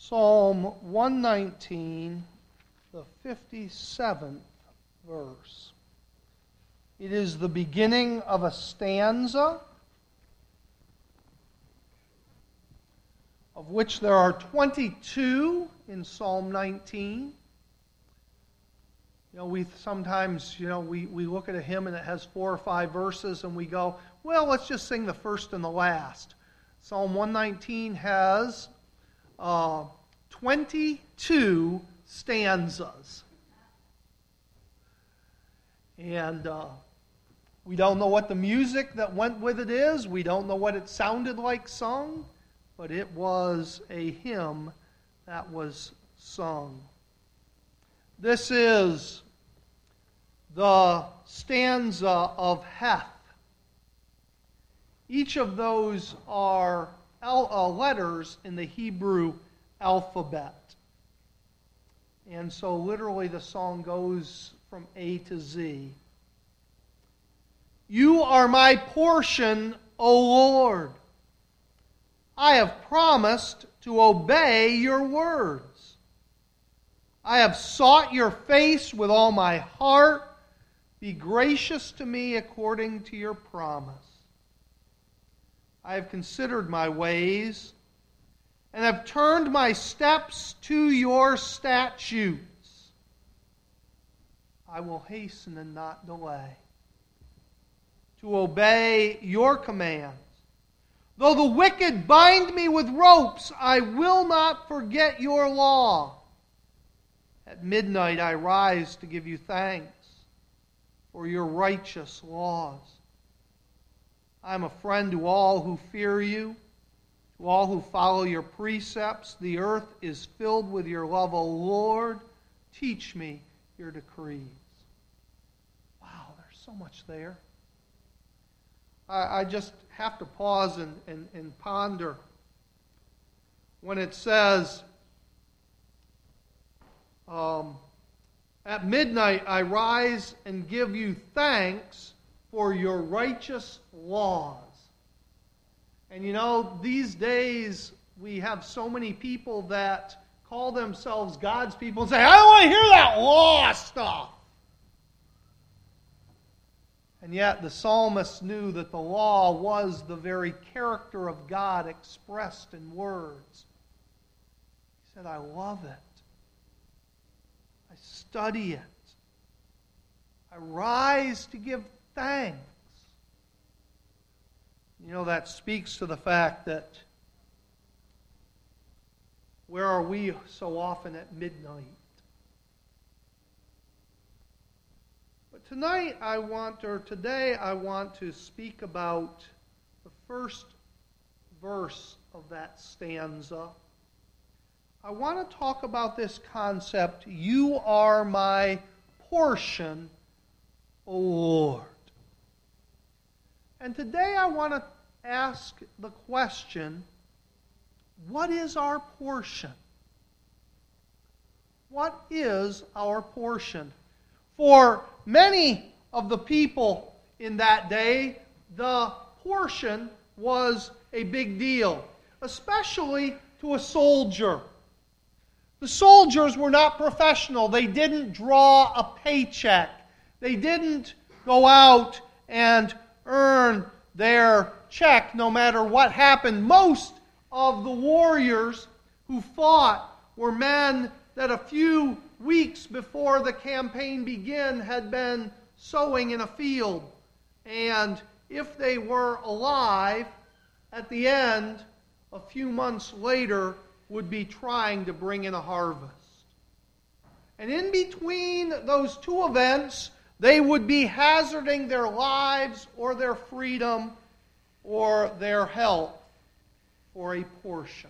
Psalm 119, the 57th verse. It is the beginning of a stanza, of which there are 22 in Psalm 19. We sometimes, we look at a hymn and it has 4 or 5 verses and we go, well, let's just sing the first and the last. Psalm 119 has 22 stanzas. And we don't know what the music that went with it is. We don't know what it sounded like sung. But it was a hymn that was sung. This is the stanza of Heth. Each of those are letters in the Hebrew alphabet. And so literally the song goes from A to Z. You are my portion, O Lord. I have promised to obey your words. I have sought your face with all my heart. Be gracious to me according to your promise. I have considered my ways and have turned my steps to your statutes. I will hasten and not delay to obey your commands. Though the wicked bind me with ropes, I will not forget your law. At midnight I rise to give you thanks for your righteous laws. I am a friend to all who fear you, to all who follow your precepts. The earth is filled with your love, O Lord. Teach me your decrees. Wow, there's so much there. I just have to pause and ponder when it says, at midnight I rise and give you thanks for your righteous laws. And these days we have so many people that call themselves God's people and say, I don't want to hear that law stuff. And yet the psalmist knew that the law was the very character of God expressed in words. He said, I love it. I study it. I rise to give thanks. That speaks to the fact that where are we so often at midnight? Today I want to speak about the first verse of that stanza. I want to talk about this concept, you are my portion, O Lord. And today I want to ask the question, what is our portion? What is our portion? For many of the people in that day, the portion was a big deal, especially to a soldier. The soldiers were not professional. They didn't draw a paycheck. They didn't go out and earn their check no matter what happened. Most of the warriors who fought were men that a few weeks before the campaign began had been sowing in a field. And if they were alive, at the end, a few months later, would be trying to bring in a harvest. And in between those two events, they would be hazarding their lives or their freedom or their health for a portion.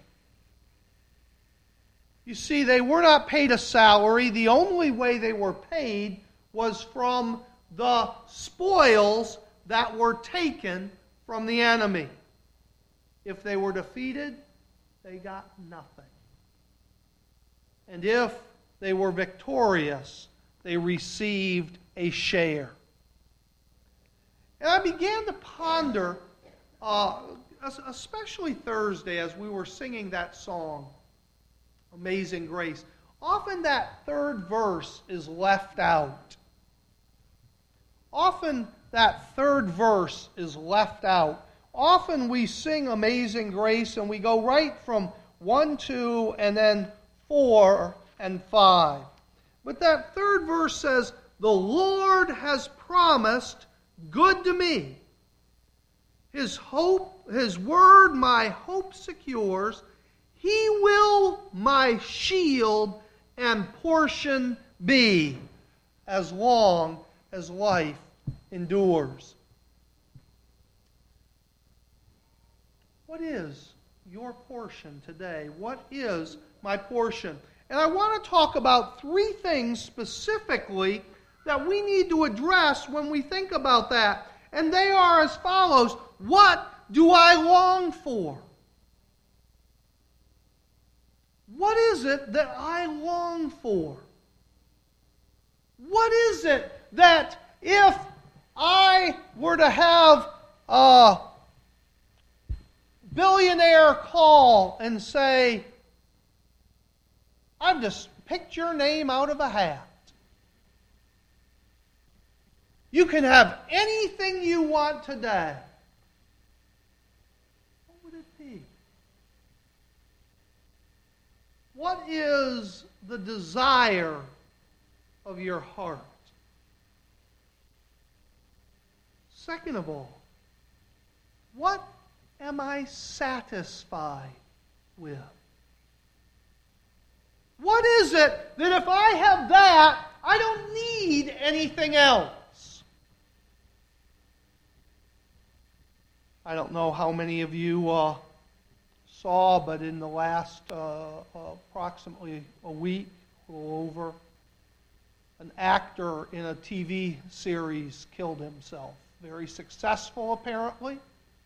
You see, they were not paid a salary. The only way they were paid was from the spoils that were taken from the enemy. If they were defeated, they got nothing. And if they were victorious, they received a share. And I began to ponder, especially Thursday as we were singing that song, Amazing grace. Often that third verse is left out. Often that third verse is left out. Often we sing Amazing Grace and we go right from 1, 2, and then 4 and 5. But that third verse says, the Lord has promised good to me. His word my hope secures. He will my shield and portion be as long as life endures. What is your portion today? What is my portion? And I want to talk about 3 things specifically that we need to address when we think about that. And they are as follows. What do I long for? What is it that I long for? What is it that if I were to have a billionaire call and say, I've just picked your name out of a hat. You can have anything you want today. What would it be? What is the desire of your heart? Second of all, what am I satisfied with? What is it that if I have that, I don't need anything else? I don't know how many of you saw, but in the last approximately a week, a little over, an actor in a TV series killed himself. Very successful, apparently.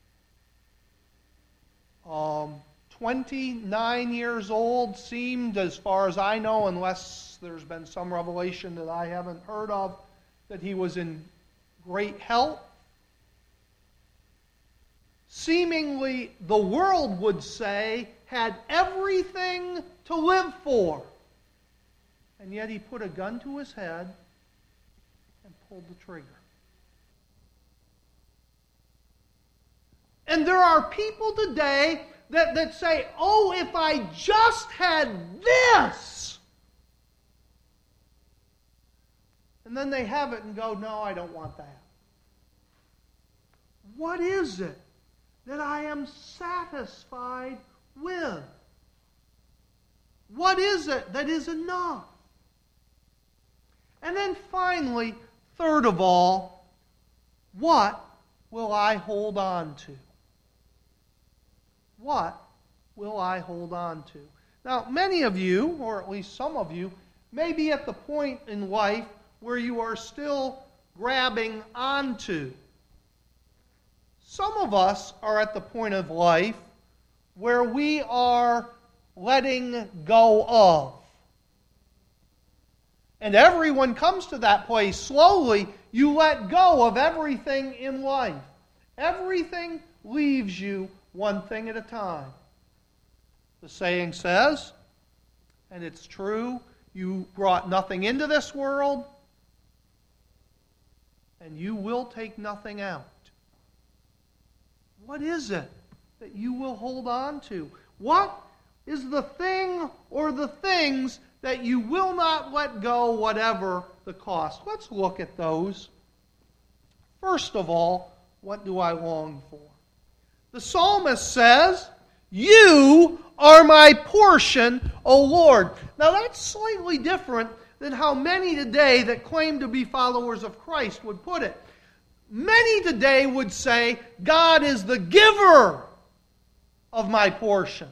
29 years old, seemed, as far as I know, unless there's been some revelation that I haven't heard of, that he was in great health. Seemingly, the world would say, had everything to live for. And yet he put a gun to his head and pulled the trigger. And there are people today that say, oh, if I just had this. And then they have it and go, no, I don't want that. What is it that I am satisfied with? What is it that is enough? And then finally, third of all, what will I hold on to? What will I hold on to? Now, many of you, or at least some of you, may be at the point in life where you are still grabbing onto. Some of us are at the point of life where we are letting go of. And everyone comes to that place. Slowly, you let go of everything in life. Everything leaves you one thing at a time. The saying says, and it's true, you brought nothing into this world, and you will take nothing out. What is it that you will hold on to? What is the thing or the things that you will not let go, whatever the cost? Let's look at those. First of all, what do I long for? The psalmist says, you are my portion, O Lord. Now that's slightly different than how many today that claim to be followers of Christ would put it. Many today would say, God is the giver of my portion.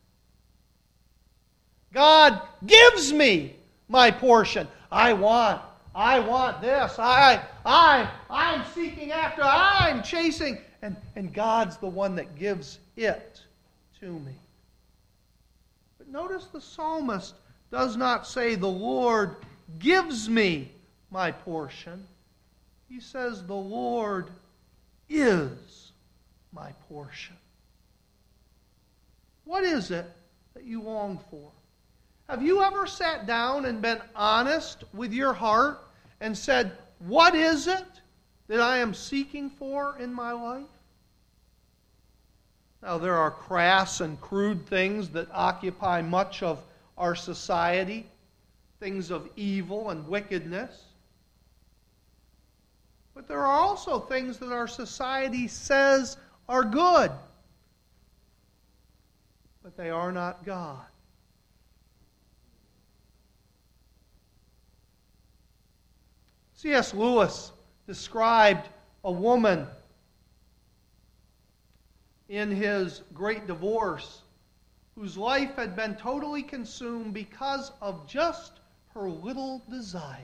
God gives me my portion. I want this. I'm seeking after, I'm chasing. And God's the one that gives it to me. But notice the psalmist does not say the Lord gives me my portion. He says the Lord is my portion. What is it that you long for? Have you ever sat down and been honest with your heart and said, what is it that I am seeking for in my life? Now, there are crass and crude things that occupy much of our society, things of evil and wickedness. But there are also things that our society says are good, but they are not God. C.S. Lewis described a woman in his Great Divorce whose life had been totally consumed because of just her little desires.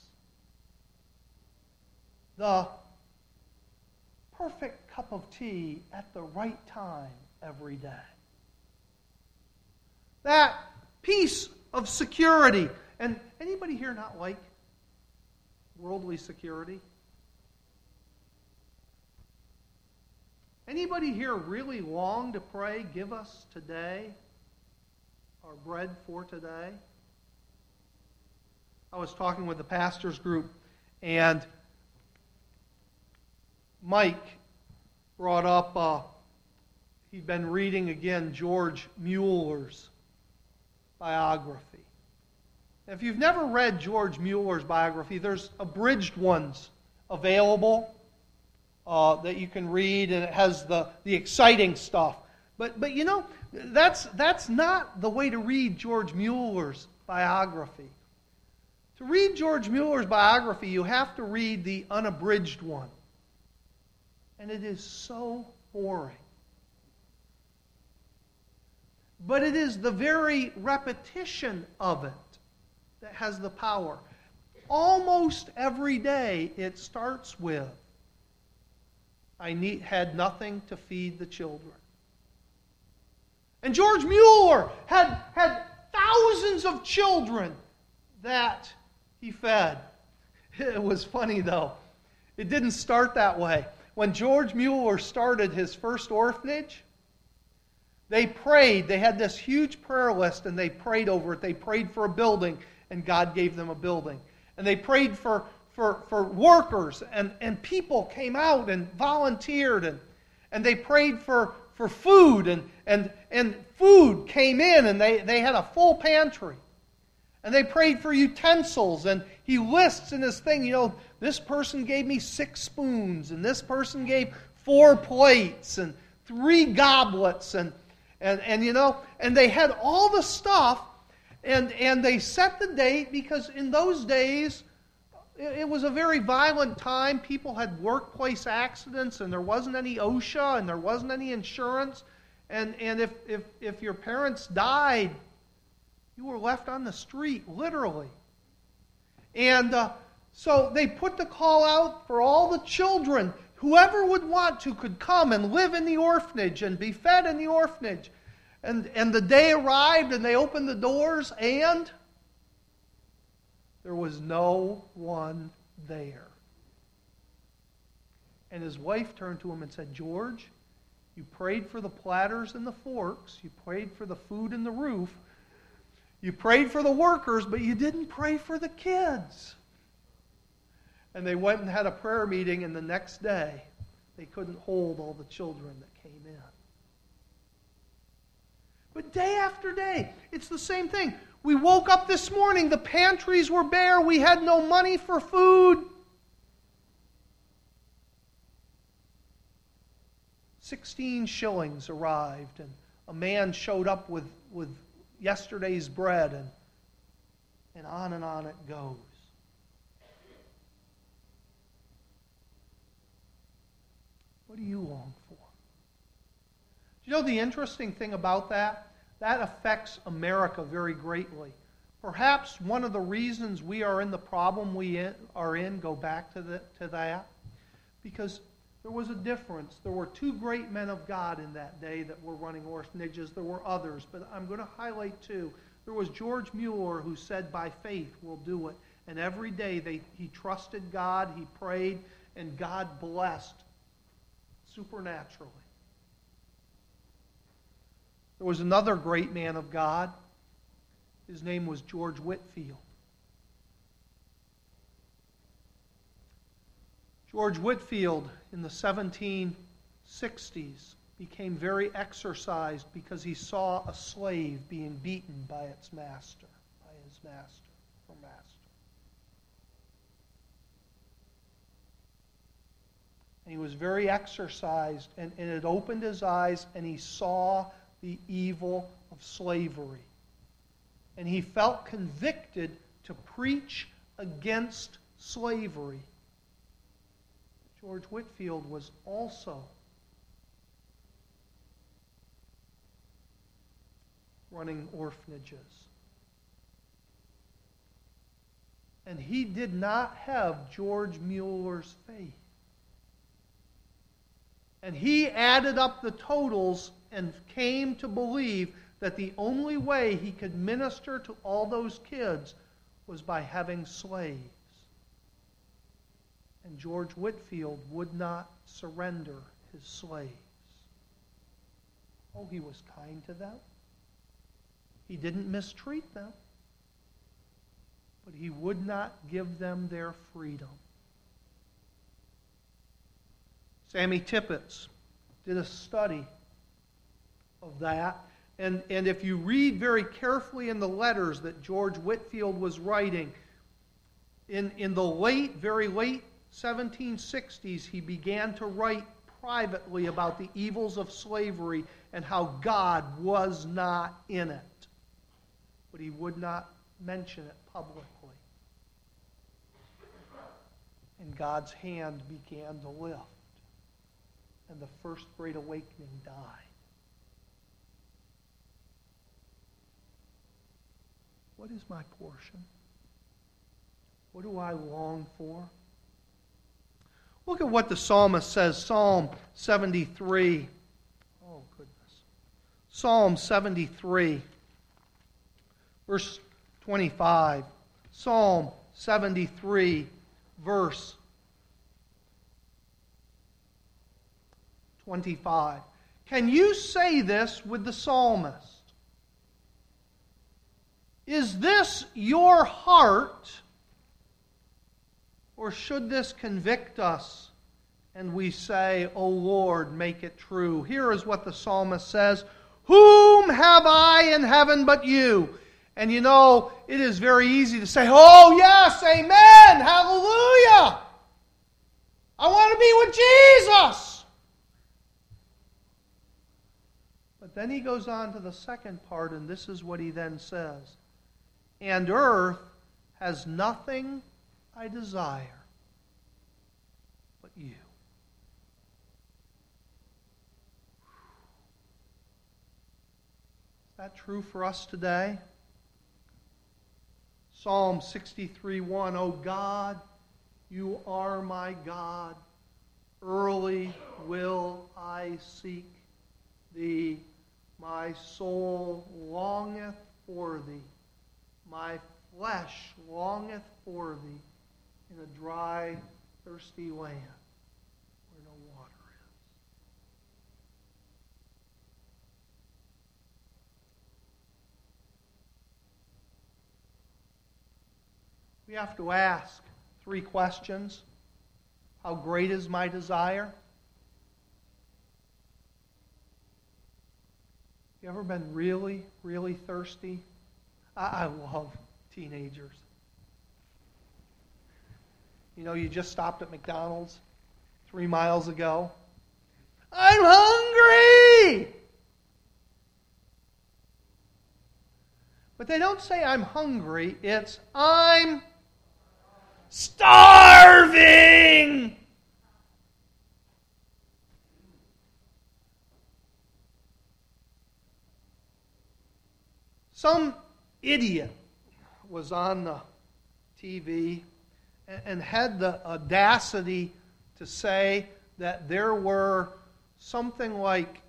The perfect cup of tea at the right time every day. That piece of security. And anybody here not like worldly security? Anybody here really long to pray, give us today our bread for today? I was talking with the pastor's group, and Mike brought up, he'd been reading again George Mueller's biography. If you've never read George Mueller's biography, there's abridged ones available that you can read, and it has the exciting stuff. But you know, that's not the way to read George Mueller's biography. To read George Mueller's biography, you have to read the unabridged one. And it is so boring. But it is the very repetition of it that has the power. Almost every day it starts with, I had nothing to feed the children. And George Mueller had thousands of children that he fed. It was funny though. It didn't start that way. When George Mueller started his first orphanage, they prayed. They had this huge prayer list and they prayed over it. They prayed for a building and God gave them a building. And they prayed for workers and people came out and volunteered and they prayed for food and food came in and they had a full pantry. And they prayed for utensils, and he lists in his thing, you know, this person gave me 6 spoons, and this person gave 4 plates, and 3 goblets, and you know, and they had all the stuff, and they set the date because in those days, it was a very violent time. People had workplace accidents, and there wasn't any OSHA, and there wasn't any insurance, and if your parents died, you were left on the street, literally. And so they put the call out for all the children. Whoever would want to could come and live in the orphanage and be fed in the orphanage. And the day arrived and they opened the doors and there was no one there. And his wife turned to him and said, George, you prayed for the platters and the forks. You prayed for the food and the roof. You prayed for the workers, but you didn't pray for the kids. And they went and had a prayer meeting, and the next day, they couldn't hold all the children that came in. But day after day, it's the same thing. We woke up this morning, the pantries were bare, we had no money for food. 16 shillings arrived, and a man showed up with yesterday's bread, and on it goes. What do you long for? Do you know the interesting thing about that? That affects America very greatly. Perhaps one of the reasons we are in the problem we are in, go back to that, because there was a difference. There were 2 great men of God in that day that were running orphanages. There were others, but I'm going to highlight 2. There was George Mueller who said, by faith we'll do it. And every day he trusted God, he prayed, and God blessed supernaturally. There was another great man of God. His name was George Whitefield. George Whitefield in the 1760s became very exercised because he saw a slave being beaten by his master or master. And he was very exercised, and it opened his eyes, and he saw the evil of slavery. And he felt convicted to preach against slavery. George Whitefield was also running orphanages. And he did not have George Mueller's faith. And he added up the totals and came to believe that the only way he could minister to all those kids was by having slaves. And George Whitefield would not surrender his slaves. Oh, he was kind to them. He didn't mistreat them. But he would not give them their freedom. Sammy Tippett did a study of that. And if you read very carefully in the letters that George Whitefield was writing, in the very late 1760s, he began to write privately about the evils of slavery and how God was not in it. But he would not mention it publicly. And God's hand began to lift. And the First Great Awakening died. What is my portion? What do I long for? Look at what the psalmist says, Psalm 73. Oh, goodness. Psalm 73, verse 25. Psalm 73, verse 25. Can you say this with the psalmist? Is this your heart, or should this convict us and we say, O Lord, make it true? Here is what the psalmist says, whom have I in heaven but you? And you know, it is very easy to say, oh yes, amen, hallelujah. I want to be with Jesus. But then he goes on to the second part, and this is what he then says. And earth has nothing I desire but you. Is that true for us today? Psalm 63:1, O God, you are my God. Early will I seek thee. My soul longeth for thee. My flesh longeth for thee in a dry, thirsty land where no water is. We have to ask 3 questions. How great is my desire? You ever been really, really thirsty? I love teenagers. You know, you just stopped at McDonald's 3 miles ago. I'm hungry! But they don't say I'm hungry. It's I'm starving! Some idiot was on the TV and had the audacity to say that there were something like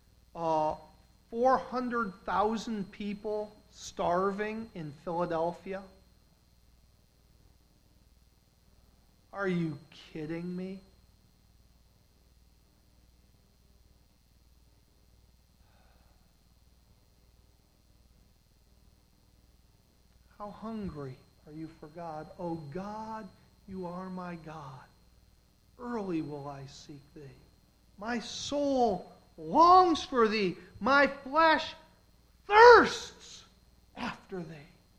400,000 people starving in Philadelphia. Are you kidding me? How hungry are you for God? O God, you are my God. Early will I seek thee. My soul longs for thee. My flesh thirsts after thee.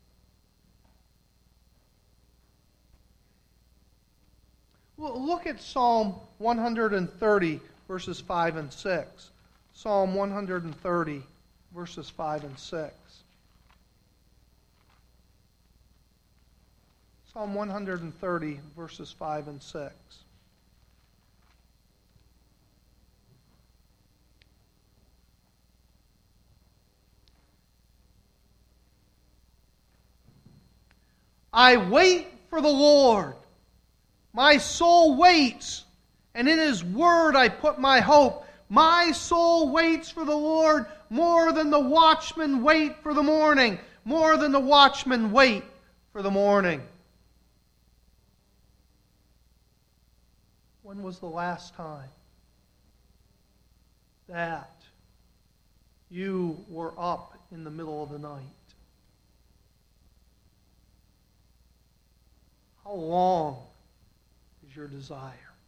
Well, look at Psalm 130, verses 5 and 6. Psalm 130, verses 5 and 6. Psalm 130, verses 5 and 6. I wait for the Lord. My soul waits, and in His word I put my hope. My soul waits for the Lord more than the watchmen wait for the morning. More than the watchmen wait for the morning. When was the last time that you were up in the middle of the night? How long is your desire?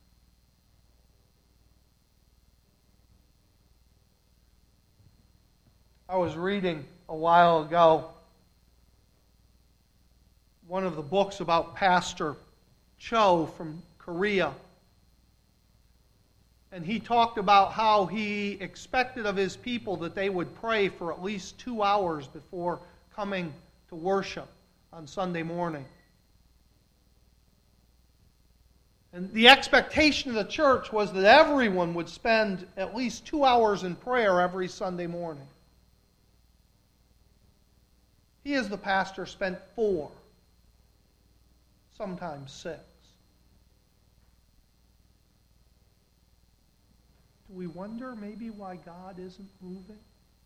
I was reading a while ago one of the books about Pastor Cho from Korea. And he talked about how he expected of his people that they would pray for at least 2 hours before coming to worship on Sunday morning. And the expectation of the church was that everyone would spend at least 2 hours in prayer every Sunday morning. He, as the pastor, spent 4, sometimes 6. Do we wonder maybe why God isn't moving?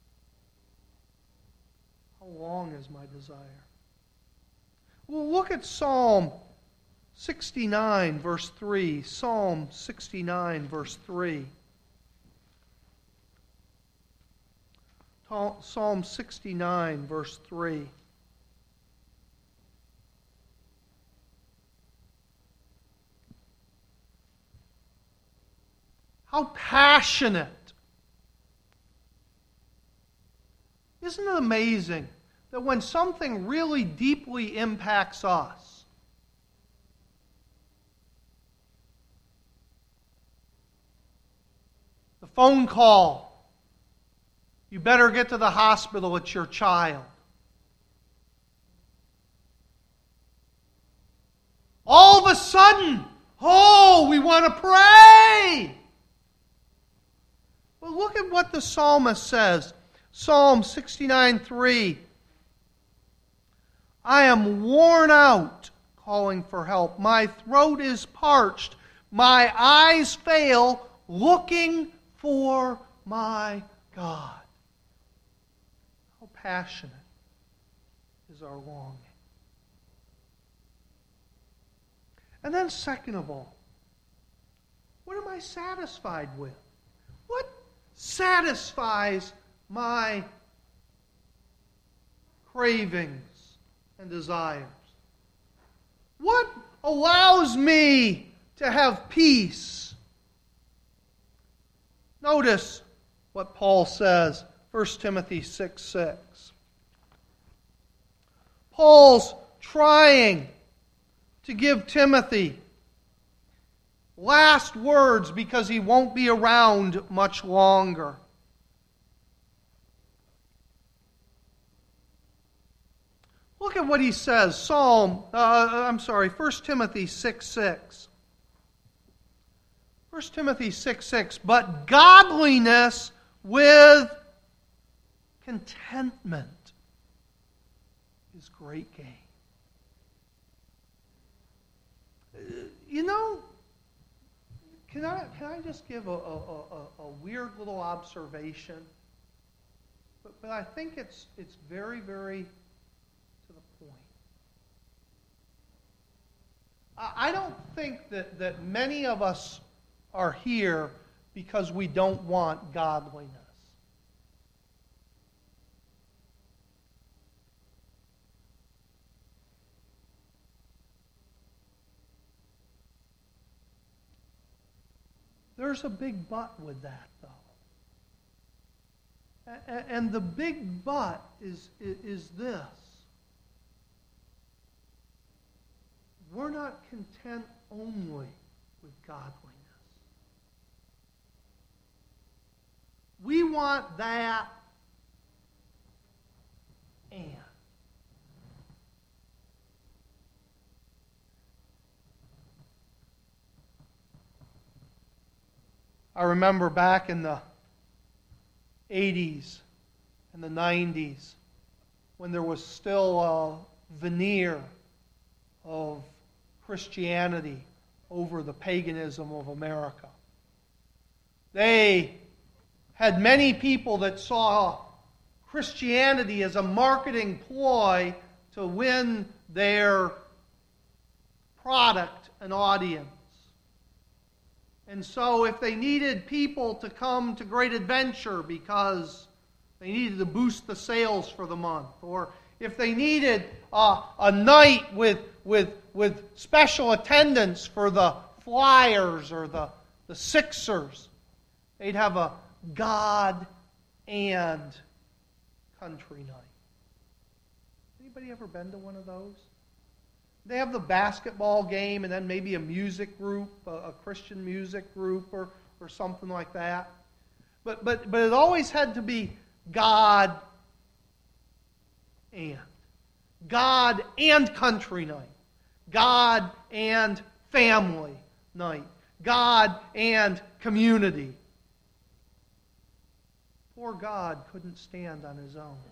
How long is my desire? Well, look at Psalm 69, verse 3. Psalm 69, verse 3. Psalm 69, verse 3. How passionate. Isn't it amazing that when something really deeply impacts us, the phone call, you better get to the hospital, it's your child. All of a sudden, oh, we want to pray. Well, look at what the psalmist says. Psalm 69:3. I am worn out calling for help. My throat is parched. My eyes fail looking for my God. How passionate is our longing. And then second of all, what am I satisfied with? What satisfies my cravings and desires? What allows me to have peace? Notice what Paul says, 1 Timothy 6:6. Paul's trying to give Timothy last words because he won't be around much longer. Look at what he says. 1 Timothy 6:6. 1 Timothy 6:6. But godliness with contentment is great gain. You know, can I just give a weird little observation? But I think it's very, very to the point. I don't think that many of us are here because we don't want godliness. There's a big but with that, though. And the big but is this. We're not content only with godliness. We want that and. I remember back in the 80s and the 90s when there was still a veneer of Christianity over the paganism of America. They had many people that saw Christianity as a marketing ploy to win their product an audience. And so if they needed people to come to Great Adventure because they needed to boost the sales for the month, or if they needed a night with special attendance for the Flyers or the Sixers, they'd have a God and country night. Anybody ever been to one of those? They have the basketball game and then maybe a music group, a Christian music group or something like that. But it always had to be God and country night. God and family night. God and community. Poor God couldn't stand on his own.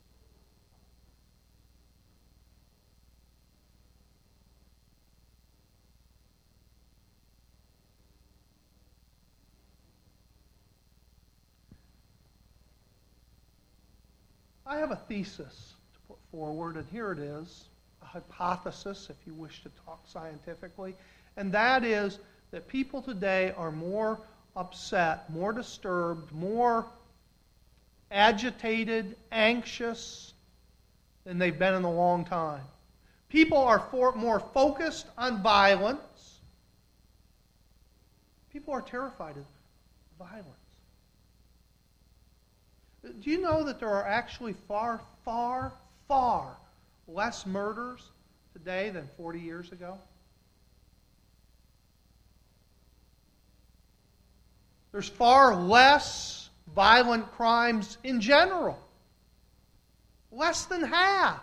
I have a thesis to put forward, and here it is, a hypothesis, if you wish to talk scientifically, and that is that people today are more upset, more disturbed, more agitated, anxious than they've been in a long time. People are more focused on violence. People are terrified of violence. Do you know that there are actually far, far, far less murders today than 40 years ago? There's far less violent crimes in general. Less than half.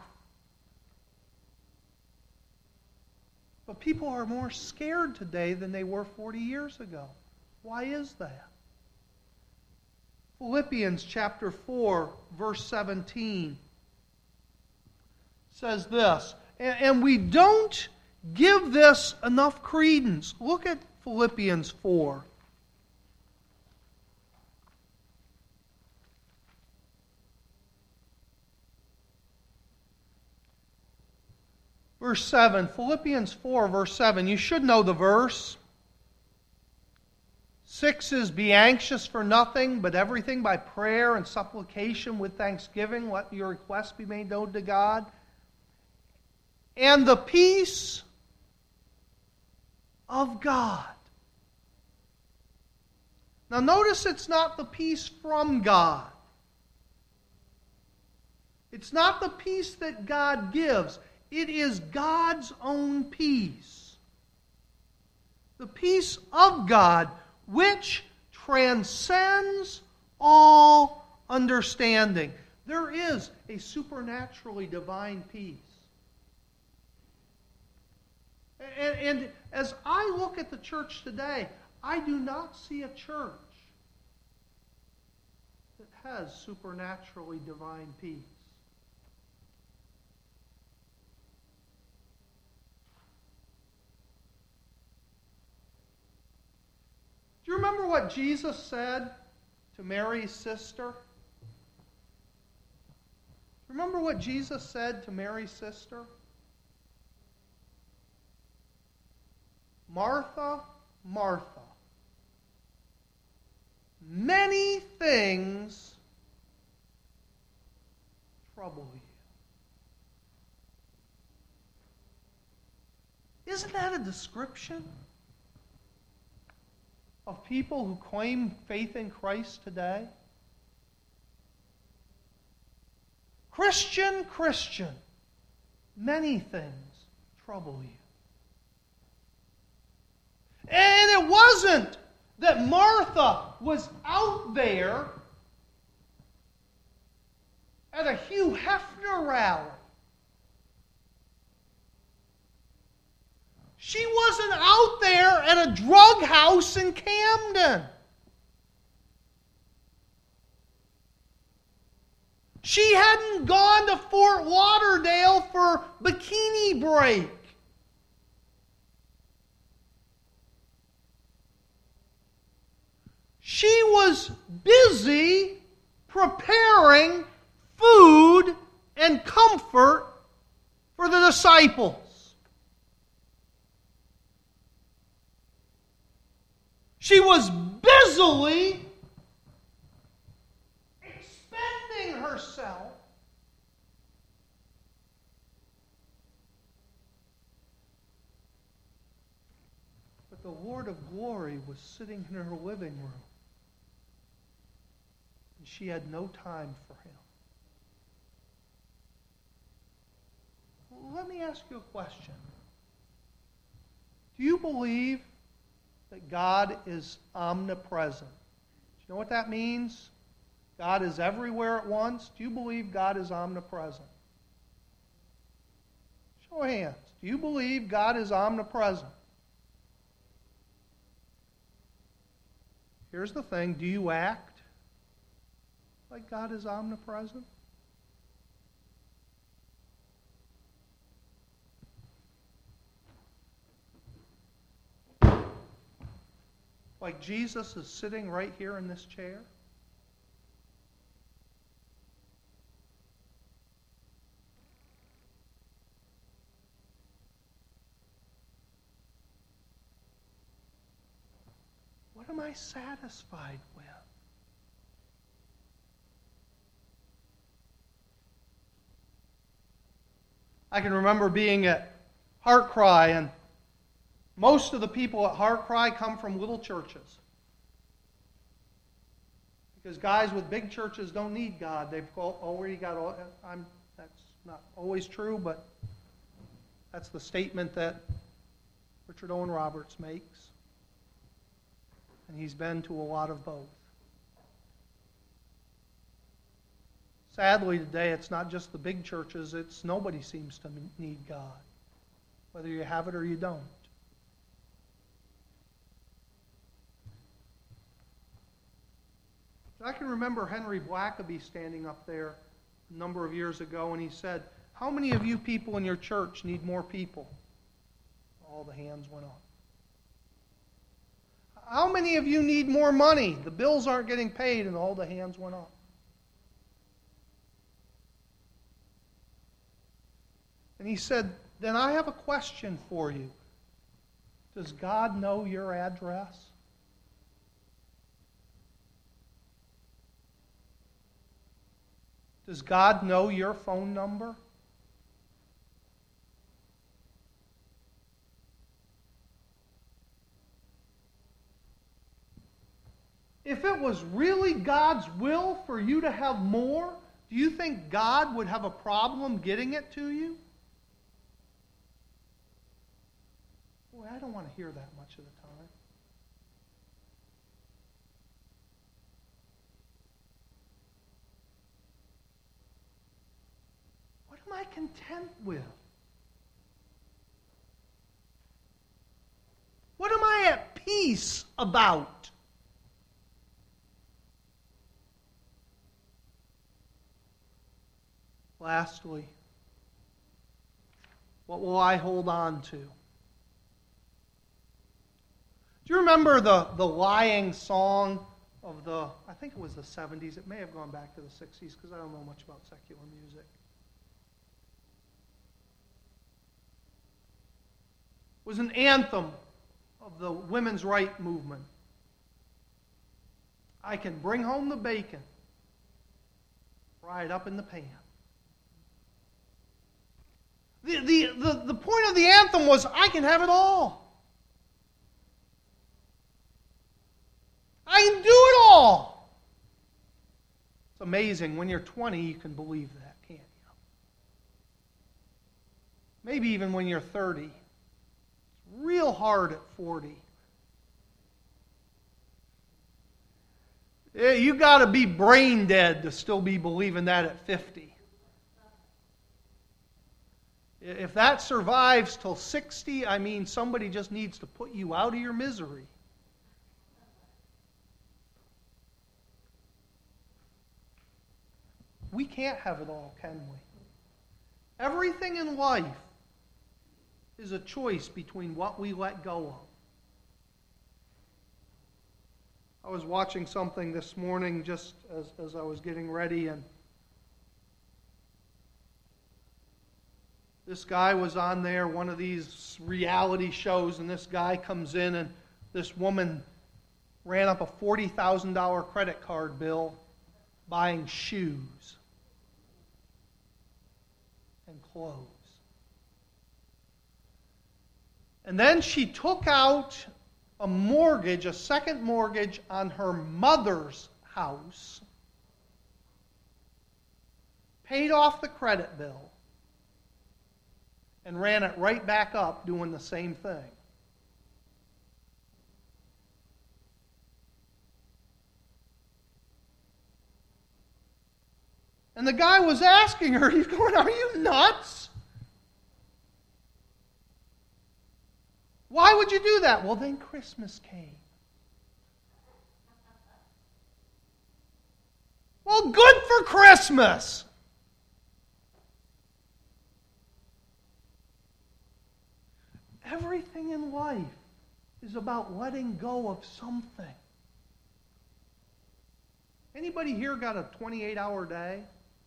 But people are more scared today than they were 40 years ago. Why is that? Philippians chapter 4, verse 17 says this, and we don't give this enough credence. Look at Philippians 4. Verse 7, Philippians 4, verse 7. You should know the verse. 6 is, be anxious for nothing, but everything by prayer and supplication with thanksgiving. Let your requests be made known to God. And the peace of God. Now notice it's not the peace from God. It's not the peace that God gives. It is God's own peace. The peace of God, which transcends all understanding. There is a supernaturally divine peace. And as I look at the church today, I do not see a church that has supernaturally divine peace. Do you remember what Jesus said to Mary's sister? Remember what Jesus said to Mary's sister? Martha, Martha, many things trouble you. Isn't that a description? of people who claim faith in Christ today? Christian, Christian, many things trouble you. And it wasn't that Martha was out there at a Hugh Hefner rally. She wasn't out there at a drug house in Camden. She hadn't gone to Fort Lauderdale for bikini break. She was busy preparing food and comfort for the disciples. She was busily expending herself but the Lord of glory was sitting in her living room. And she had no time for him. Let me ask you a question. Do you believe that God is omnipresent? Do you know what that means? God is everywhere at once. Do you believe God is omnipresent? Show of hands. Do you believe God is omnipresent? Here's the thing. Do you act like God is omnipresent? Like Jesus is sitting right here in this chair? What am I satisfied with? I can remember being at Heart Cry, and most of the people at Heart Cry come from little churches. Because guys with big churches don't need God. They've already got all... That's not always true, but that's the statement that Richard Owen Roberts makes. And he's been to a lot of both. Sadly, today, it's not just the big churches. It's nobody seems to need God, whether you have it or you don't. I can remember Henry Blackaby standing up there a number of years ago, and he said, "How many of you people in your church need more people?" All the hands went up. "How many of you need more money? The bills aren't getting paid," and all the hands went up. And he said, "Then I have a question for you. Does God know your address?" Does God know your phone number? If it was really God's will for you to have more, do you think God would have a problem getting it to you? Boy, I don't want to hear that much of the time. What am I content with? What am I at peace about? Lastly, what will I hold on to? Do you remember the lying song of I think it was the 70s. It may have gone back to the 60s because I don't know much about secular music. It was an anthem of the women's right movement. I can bring home the bacon, fry it up in the pan. The point of the anthem was, I can have it all. amazing. When you're 20, you can believe that, can't you? Maybe even when you're 30. It's real hard at 40. You got to be brain dead to still be believing that at 50. If that survives till 60, I mean, somebody just needs to put you out of your misery. We can't have it all, can we? Everything in life is a choice between what we let go of. I was watching something this morning just as I was getting ready, and this guy was on there, one of these reality shows, and this guy comes in, and this woman ran up a $40,000 credit card bill buying shoes and clothes. And then she took out a mortgage, a second mortgage on her mother's house, paid off the credit bill, and ran it right back up doing the same thing. And the guy was asking her, he's going, "Are you nuts? Why would you do that?" Well, then Christmas came. Well, good for Christmas. Everything in life is about letting go of something. Anybody here got a 28-hour day?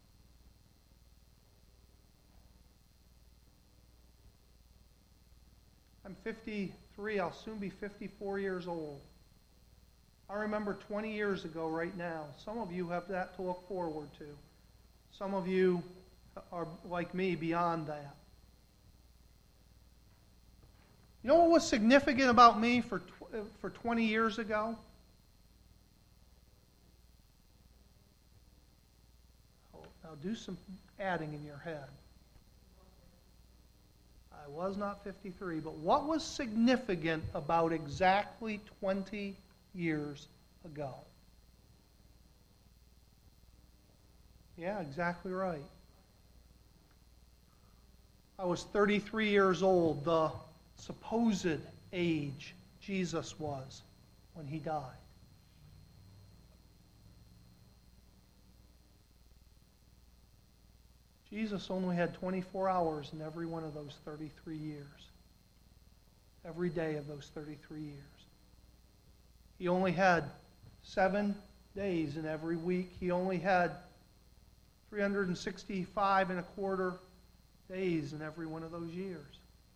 I'm 53. I'll soon be 54 years old. I remember 20 years ago right now. Some of you have that to look forward to. Some of you are like me beyond that. You know what was significant about me for 20 years ago? Oh, now do some adding in your head. I was not 53, but what was significant about exactly 20 years ago? Yeah, exactly right. I was 33 years old, the supposed age Jesus was when he died. Jesus only had 24 hours in every one of those 33 years. Every day of those 33 years. He only had 7 days in every week. He only had 365 and a quarter days in every one of those years.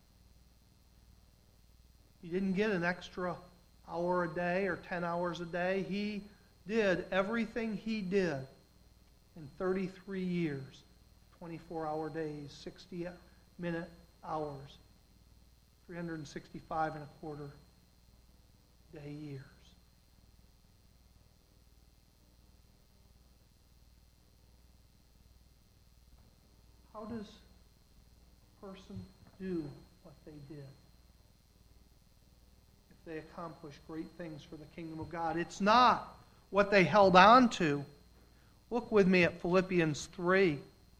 He didn't get an extra hour a day or 10 hours a day. He did everything he did in 33 years. 24-hour days, 60-minute hours, 365 and a quarter day years. How does a person do what they did? If they accomplish great things for the kingdom of God. It's not what they held on to. Look with me at Philippians 3.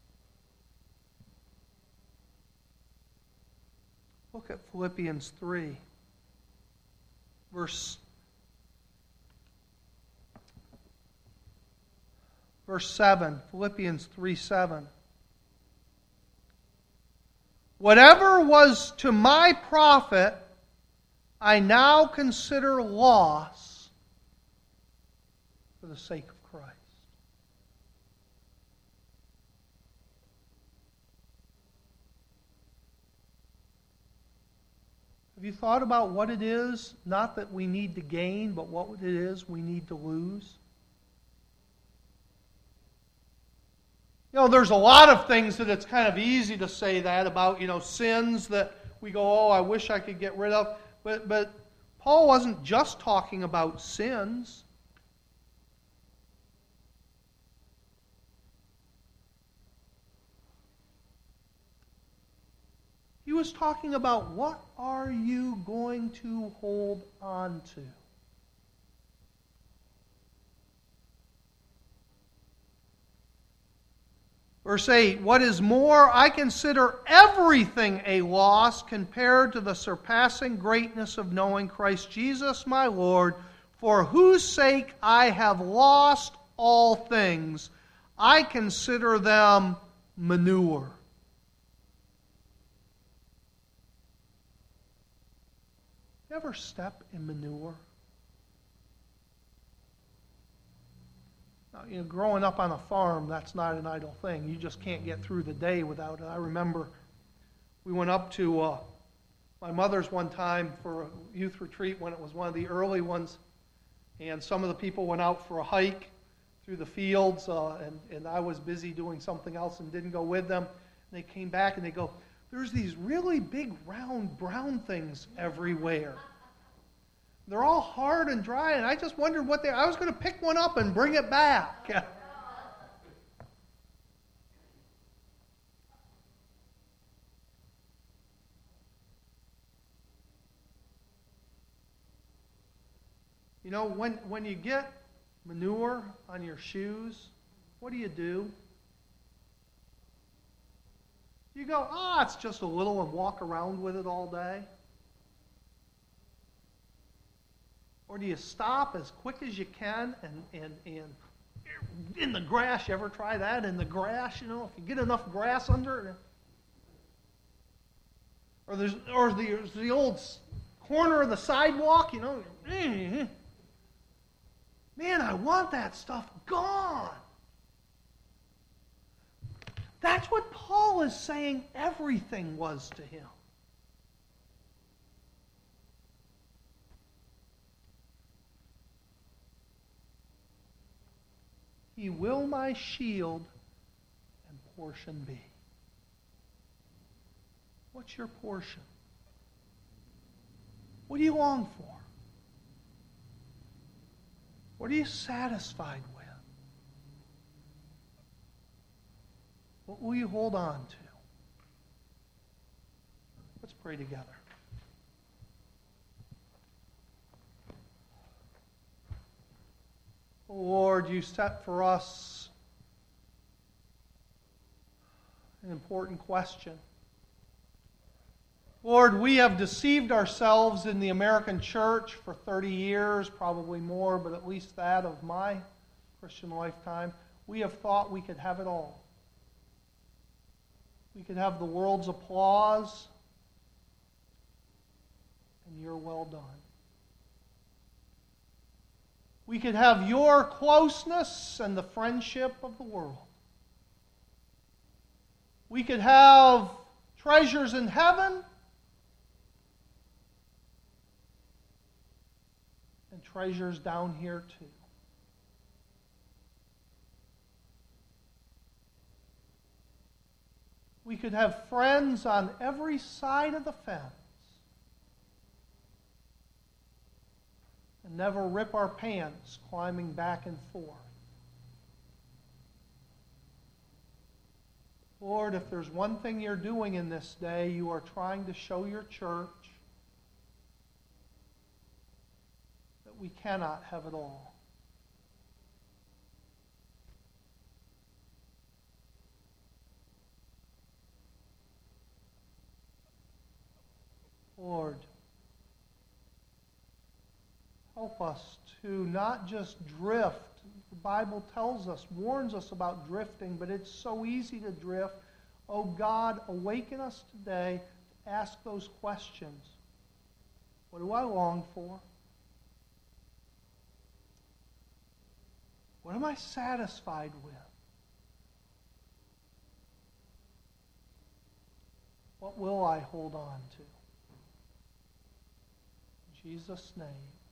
Look at Philippians 3, verse 7. Philippians 3:7. Whatever was to my profit, I now consider loss for the sake of Christ. Have you thought about what it is, not that we need to gain, but what it is we need to lose? You know, there's a lot of things that it's kind of easy to say that about, sins that we go, oh, I wish I could get rid of. But Paul wasn't just talking about sins. He was talking about what are you going to hold on to? Verse 8, what is more, I consider everything a loss compared to the surpassing greatness of knowing Christ Jesus my Lord, for whose sake I have lost all things. I consider them manure. You ever step in manure? Now, growing up on a farm, that's not an idle thing. You just can't get through the day without it. I remember we went up to my mother's one time for a youth retreat when it was one of the early ones, and some of the people went out for a hike through the fields, and I was busy doing something else and didn't go with them. And they came back and they go, there's these really big round brown things everywhere. They're all hard and dry, and I just wondered what I was going to pick one up and bring it back. You know, when you get manure on your shoes, what do? You go, it's just a little, and walk around with it all day? Or do you stop as quick as you can and in the grass? You ever try that? In the grass, if you get enough grass under it. Or there's the old corner of the sidewalk, Man, I want that stuff gone. That's what Paul is saying everything was to him. He will my shield and portion be. What's your portion? What do you long for? What are you satisfied with? What will you hold on to? Let's pray together. Oh Lord, you set for us an important question. Lord, we have deceived ourselves in the American church for 30 years, probably more, but at least that of my Christian lifetime. We have thought we could have it all. We could have the world's applause and your well done. We could have your closeness and the friendship of the world. We could have treasures in heaven and treasures down here too. We could have friends on every side of the fence and never rip our pants climbing back and forth. Lord, if there's one thing you're doing in this day, you are trying to show your church that we cannot have it all. Lord, help us to not just drift. The Bible tells us, warns us about drifting, but it's so easy to drift. Oh God, awaken us today to ask those questions. What do I long for? What am I satisfied with? What will I hold on to? In Jesus' name.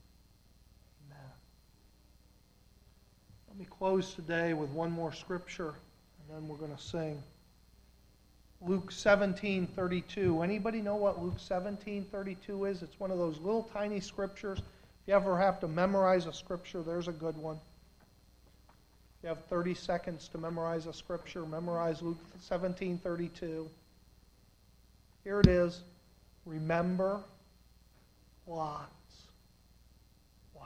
Let me close today with one more scripture, and then we're going to sing. Luke 17:32. Anybody know what Luke 17:32 is? It's one of those little tiny scriptures. If you ever have to memorize a scripture, there's a good one. If you have 30 seconds to memorize a scripture, memorize Luke 17:32. Here it is. Remember Lot's wife.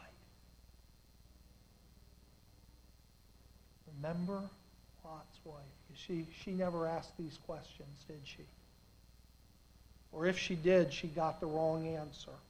Remember Lot's wife. She never asked these questions, did she? Or if she did, she got the wrong answer.